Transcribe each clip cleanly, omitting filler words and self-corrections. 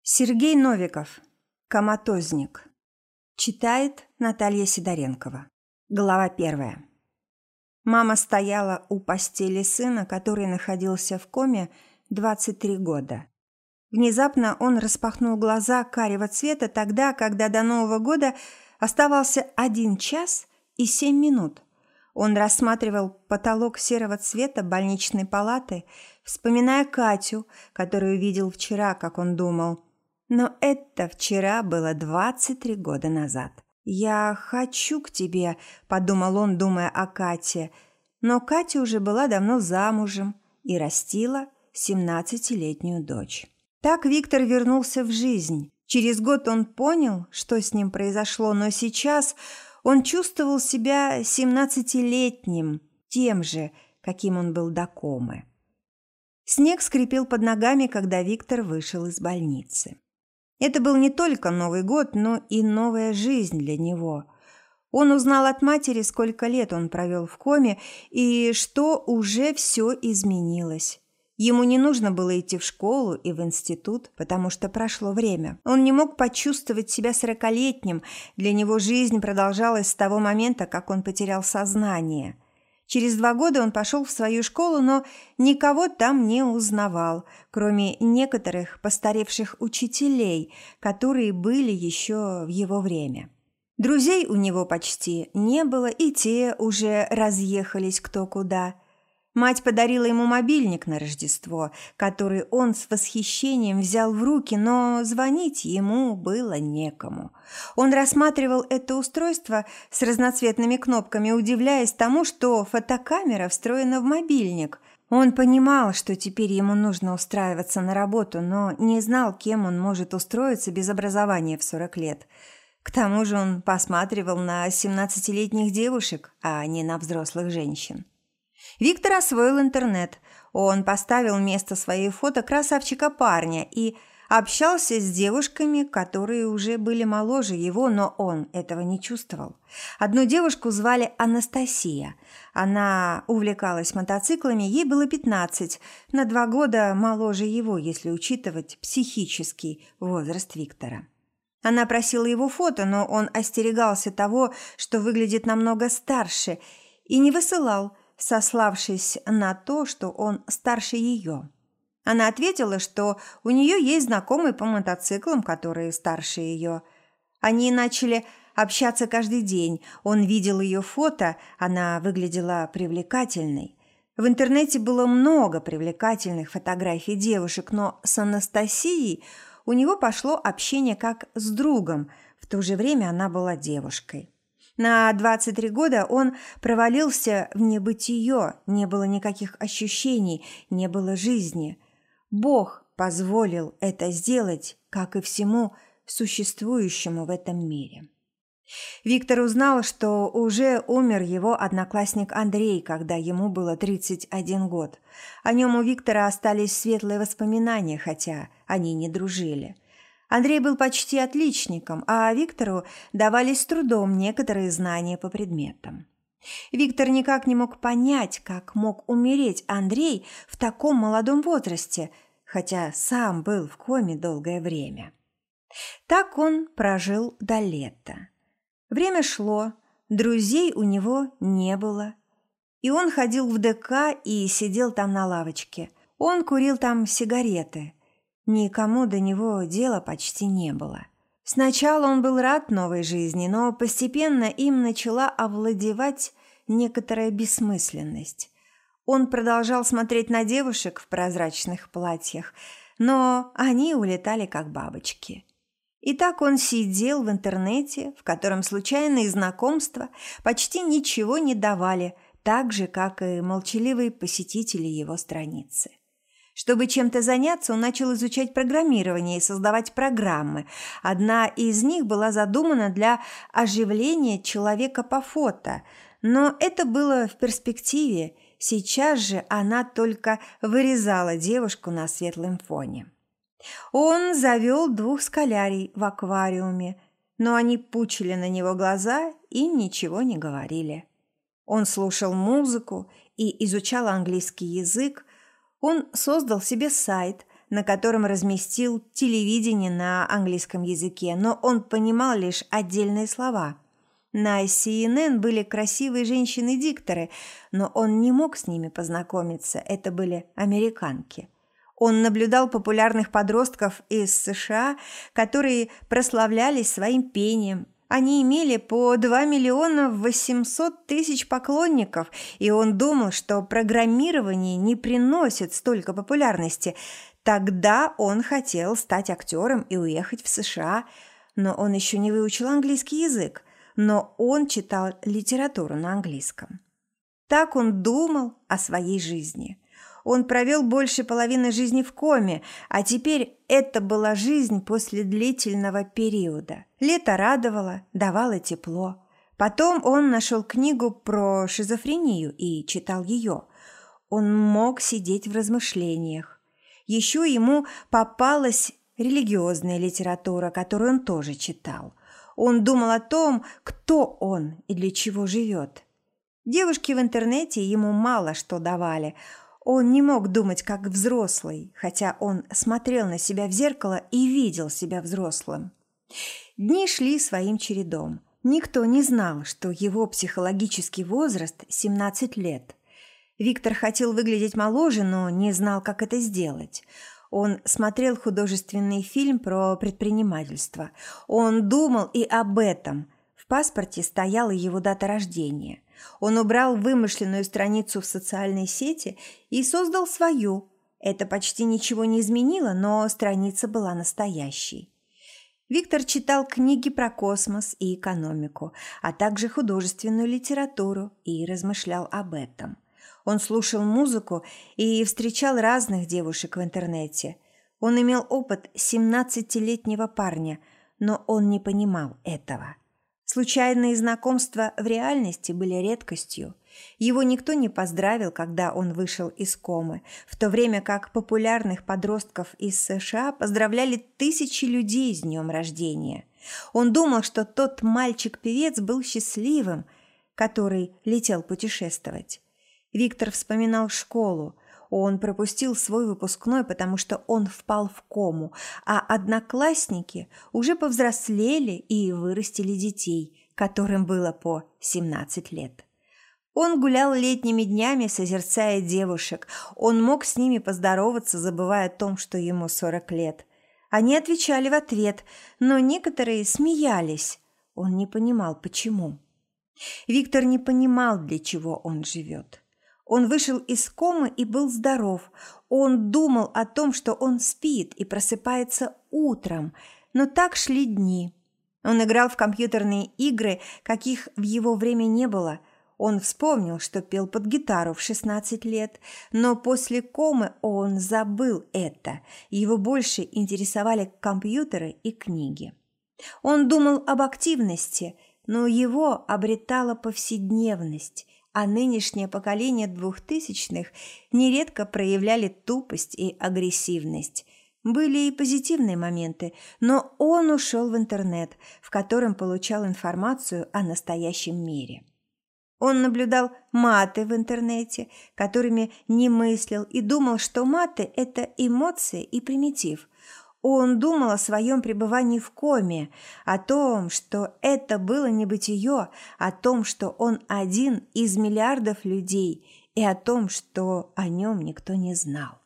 Сергей Новиков. Коматозник. Читает Наталья Сидоренкова. Глава 1. Мама стояла у постели сына, который находился в коме 23 года. Внезапно он распахнул глаза карего цвета тогда, когда до Нового года оставался 1 час и 7 минут. Он рассматривал потолок серого цвета больничной палаты, вспоминая Катю, которую видел вчера, как он думал. Но это вчера было 23 года назад. «Я хочу к тебе», – подумал он, думая о Кате. Но Катя уже была давно замужем и растила 17-летнюю дочь. Так Виктор вернулся в жизнь. Через год он понял, что с ним произошло, но сейчас он чувствовал себя 17-летним, тем же, каким он был до комы. Снег скрипел под ногами, когда Виктор вышел из больницы. Это был не только Новый год, но и новая жизнь для него. Он узнал от матери, сколько лет он провел в коме, и что уже все изменилось. Ему не нужно было идти в школу и в институт, потому что прошло время. Он не мог почувствовать себя 40-летним, для него жизнь продолжалась с того момента, как он потерял сознание. Через 2 года он пошел в свою школу, но никого там не узнавал, кроме некоторых постаревших учителей, которые были еще в его время. Друзей у него почти не было, и те уже разъехались кто куда. Мать подарила ему мобильник на Рождество, который он с восхищением взял в руки, но звонить ему было некому. Он рассматривал это устройство с разноцветными кнопками, удивляясь тому, что фотокамера встроена в мобильник. Он понимал, что теперь ему нужно устраиваться на работу, но не знал, кем он может устроиться без образования в 40 лет. К тому же он посматривал на 17-летних девушек, а не на взрослых женщин. Виктор освоил интернет. Он поставил вместо своей фото красавчика-парня и общался с девушками, которые уже были моложе его, но он этого не чувствовал. Одну девушку звали Анастасия. Она увлекалась мотоциклами, ей было 15, на 2 года моложе его, если учитывать психический возраст Виктора. Она просила его фото, но он остерегался того, что выглядит намного старше, и не высылал, сославшись на то, что он старше ее. Она ответила, что у нее есть знакомые по мотоциклам, которые старше ее. Они начали общаться каждый день. Он видел ее фото, она выглядела привлекательной. В интернете было много привлекательных фотографий девушек, но с Анастасией у него пошло общение как с другом, в то же время она была девушкой. На 23 года он провалился в небытие, не было никаких ощущений, не было жизни. Бог позволил это сделать, как и всему существующему в этом мире. Виктор узнал, что уже умер его одноклассник Андрей, когда ему было 31 год. О нем у Виктора остались светлые воспоминания, хотя они не дружили. Андрей был почти отличником, а Виктору давались с трудом некоторые знания по предметам. Виктор никак не мог понять, как мог умереть Андрей в таком молодом возрасте, хотя сам был в коме долгое время. Так он прожил до лета. Время шло, друзей у него не было, и он ходил в ДК и сидел там на лавочке. Он курил там сигареты. Никому до него дела почти не было. Сначала он был рад новой жизни, но постепенно им начала овладевать некоторая бессмысленность. Он продолжал смотреть на девушек в прозрачных платьях, но они улетали как бабочки. И так он сидел в интернете, в котором случайные знакомства почти ничего не давали, так же, как и молчаливые посетители его страницы. Чтобы чем-то заняться, он начал изучать программирование и создавать программы. Одна из них была задумана для оживления человека по фото, но это было в перспективе. Сейчас же она только вырезала девушку на светлом фоне. Он завел 2 скалярий в аквариуме, но они пучили на него глаза и ничего не говорили. Он слушал музыку и изучал английский язык. Он создал себе сайт, на котором разместил телевидение на английском языке, но он понимал лишь отдельные слова. На CNN были красивые женщины-дикторы, но он не мог с ними познакомиться, это были американки. Он наблюдал популярных подростков из США, которые прославлялись своим пением. Они имели по 2 миллиона 800 тысяч поклонников, и он думал, что программирование не приносит столько популярности. Тогда он хотел стать актером и уехать в США, но он еще не выучил английский язык, но он читал литературу на английском. Так он думал о своей жизни. Он провел больше половины жизни в коме, а теперь это была жизнь после длительного периода. Лето радовало, давало тепло. Потом он нашел книгу про шизофрению и читал ее. Он мог сидеть в размышлениях. Еще ему попалась религиозная литература, которую он тоже читал. Он думал о том, кто он и для чего живет. Девушки в интернете ему мало что давали. Он не мог думать как взрослый, хотя он смотрел на себя в зеркало и видел себя взрослым. Дни шли своим чередом. Никто не знал, что его психологический возраст 17 лет. Виктор хотел выглядеть моложе, но не знал, как это сделать. Он смотрел художественный фильм про предпринимательство. Он думал и об этом. В паспорте стояла его дата рождения. Он убрал вымышленную страницу в социальной сети и создал свою. Это почти ничего не изменило, но страница была настоящей. Виктор читал книги про космос и экономику, а также художественную литературу и размышлял об этом. Он слушал музыку и встречал разных девушек в интернете. Он имел опыт 17-летнего парня, но он не понимал этого. Случайные знакомства в реальности были редкостью. Его никто не поздравил, когда он вышел из комы, в то время как популярных подростков из США поздравляли тысячи людей с днем рождения. Он думал, что тот мальчик-певец был счастливым, который летел путешествовать. Виктор вспоминал школу. Он пропустил свой выпускной, потому что он впал в кому, а одноклассники уже повзрослели и вырастили детей, которым было по 17 лет. Он гулял летними днями, созерцая девушек. Он мог с ними поздороваться, забывая о том, что ему 40 лет. Они отвечали в ответ, но некоторые смеялись. Он не понимал, почему. Виктор не понимал, для чего он живет. Он вышел из комы и был здоров. Он думал о том, что он спит и просыпается утром, но так шли дни. Он играл в компьютерные игры, каких в его время не было. Он вспомнил, что пел под гитару в 16 лет, но после комы он забыл это. Его больше интересовали компьютеры и книги. Он думал об активности, но его обретала повседневность, а нынешнее поколение 2000-х нередко проявляли тупость и агрессивность. Были и позитивные моменты, но он ушел в интернет, в котором получал информацию о настоящем мире. Он наблюдал маты в интернете, которыми не мыслил, и думал, что маты – это эмоции и примитив. Он думал о своем пребывании в коме, о том, что это было небытие, о том, что он один из миллиардов людей, и о том, что о нем никто не знал.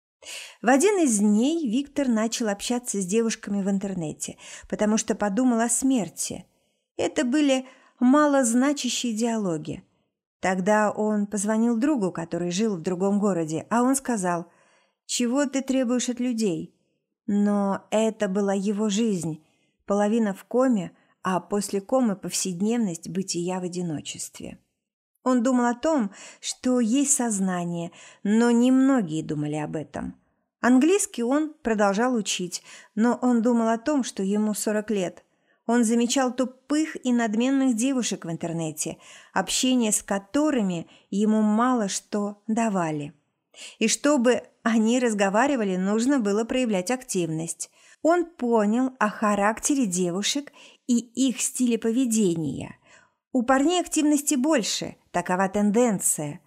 В один из дней Виктор начал общаться с девушками в интернете, потому что подумал о смерти. Это были малозначащие диалоги. Тогда он позвонил другу, который жил в другом городе, а он сказал: «Чего ты требуешь от людей?» Но это была его жизнь, половина в коме, а после комы повседневность бытия в одиночестве. Он думал о том, что есть сознание, но немногие думали об этом. Английский он продолжал учить, но он думал о том, что ему 40 лет. Он замечал тупых и надменных девушек в интернете, общение с которыми ему мало что давали. И чтобы они разговаривали, нужно было проявлять активность. Он понял о характере девушек и их стиле поведения. У парней активности больше, такова тенденция.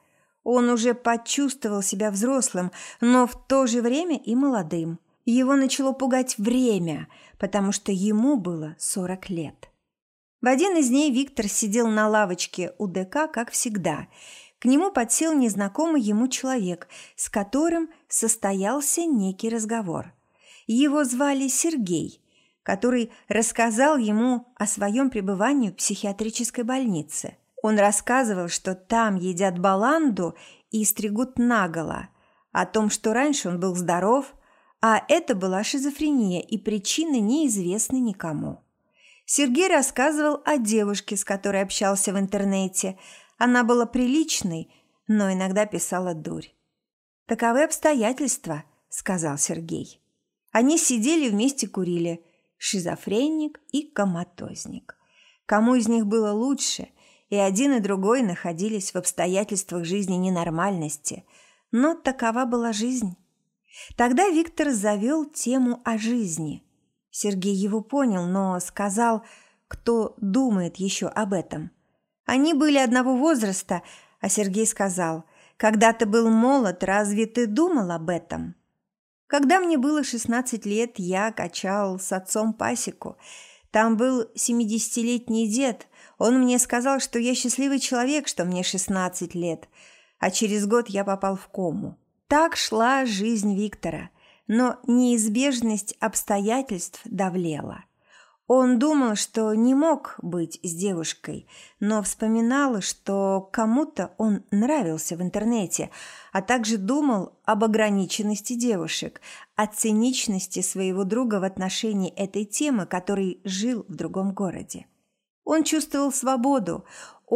Он уже почувствовал себя взрослым, но в то же время и молодым. Его начало пугать время, потому что ему было 40 лет. В один из дней Виктор сидел на лавочке у ДК, как всегда. К нему подсел незнакомый ему человек, с которым состоялся некий разговор. Его звали Сергей, который рассказал ему о своем пребывании в психиатрической больнице. Он рассказывал, что там едят баланду и стригут наголо, о том, что раньше он был здоров, а это была шизофрения, и причины неизвестны никому. Сергей рассказывал о девушке, с которой общался в интернете. Она была приличной, но иногда писала дурь. «Таковы обстоятельства», – сказал Сергей. Они сидели вместе курили, шизофреник и коматозник. Кому из них было лучше, и один и другой находились в обстоятельствах жизни ненормальности, но такова была жизнь. Тогда Виктор завел тему о жизни. Сергей его понял, но сказал, кто думает еще об этом. Они были одного возраста, а Сергей сказал, «Когда ты был молод, разве ты думал об этом?» Когда мне было 16 лет, я качал с отцом пасеку. Там был 70-летний дед. Он мне сказал, что я счастливый человек, что мне 16 лет, а через год я попал в кому. Так шла жизнь Виктора, но неизбежность обстоятельств давлела. Он думал, что не мог быть с девушкой, но вспоминал, что кому-то он нравился в интернете, а также думал об ограниченности девушек, о циничности своего друга в отношении этой темы, который жил в другом городе. Он чувствовал свободу,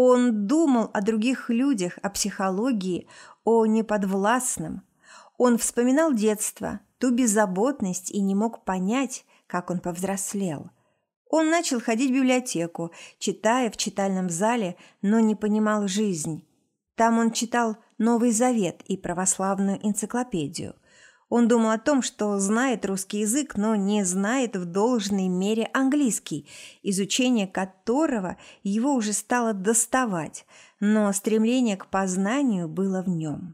он думал о других людях, о психологии, о неподвластном. Он вспоминал детство, ту беззаботность и не мог понять, как он повзрослел. Он начал ходить в библиотеку, читая в читальном зале, но не понимал жизнь. Там он читал Новый Завет и православную энциклопедию. Он думал о том, что знает русский язык, но не знает в должной мере английский, изучение которого его уже стало доставать, но стремление к познанию было в нем.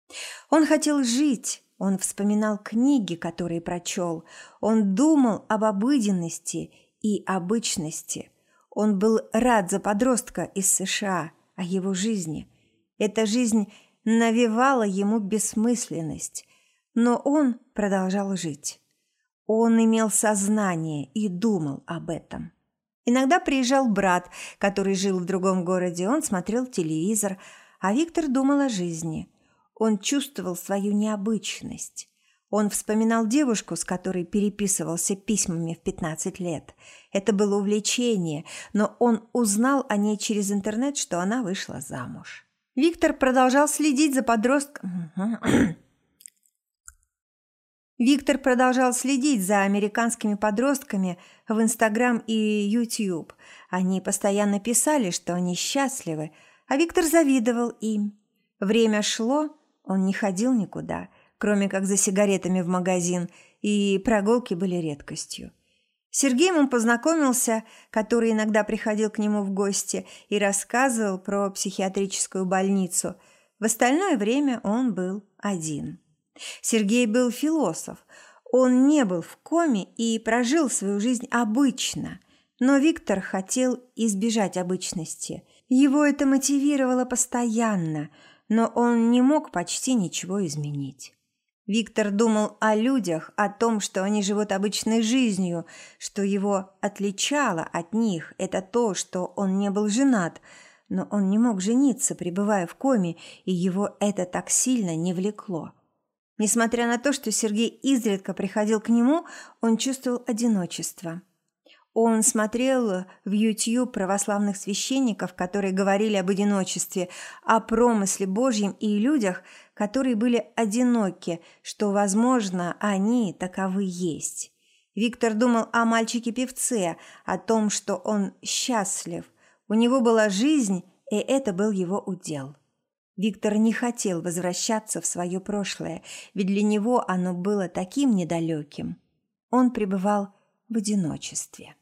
Он хотел жить, он вспоминал книги, которые прочел, он думал об обыденности и обычности. Он был рад за подростка из США, о его жизни. Эта жизнь навевала ему бессмысленность, но он продолжал жить. Он имел сознание и думал об этом. Иногда приезжал брат, который жил в другом городе, он смотрел телевизор, а Виктор думал о жизни. Он чувствовал свою необычность. Он вспоминал девушку, с которой переписывался письмами в 15 лет. Это было увлечение, но он узнал о ней через интернет, что она вышла замуж. Виктор продолжал следить за подростком. Виктор продолжал следить за американскими подростками в Инстаграм и Ютьюб. Они постоянно писали, что они счастливы, а Виктор завидовал им. Время шло, он не ходил никуда, кроме как за сигаретами в магазин, и прогулки были редкостью. С Сергеем он познакомился, который иногда приходил к нему в гости и рассказывал про психиатрическую больницу. В остальное время он был один. Сергей был философ. Он не был в коме и прожил свою жизнь обычно. Но Виктор хотел избежать обычности. Его это мотивировало постоянно, но он не мог почти ничего изменить. Виктор думал о людях, о том, что они живут обычной жизнью, что его отличало от них – это то, что он не был женат, но он не мог жениться, пребывая в коме, и его это так сильно не влекло. Несмотря на то, что Сергей изредка приходил к нему, он чувствовал одиночество. Он смотрел в YouTube православных священников, которые говорили об одиночестве, о промысле Божьем и людях, которые были одиноки, что, возможно, они таковы есть. Виктор думал о мальчике-певце, о том, что он счастлив. У него была жизнь, и это был его удел. Виктор не хотел возвращаться в свое прошлое, ведь для него оно было таким недалеким. Он пребывал в одиночестве.